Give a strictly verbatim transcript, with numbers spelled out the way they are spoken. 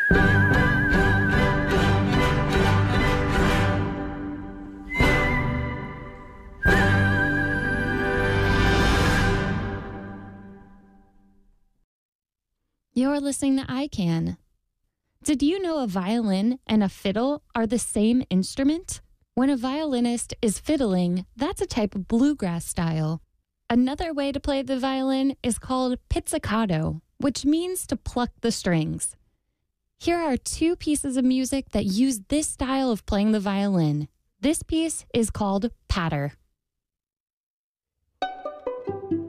You're listening to I Can. Did you know a violin and a fiddle are the same instrument? When a violinist is fiddling, that's a type of bluegrass style. Another way to play the violin is called pizzicato, which means to pluck the strings. Here are two pieces of music that use this style of playing the violin. This piece is called Patter.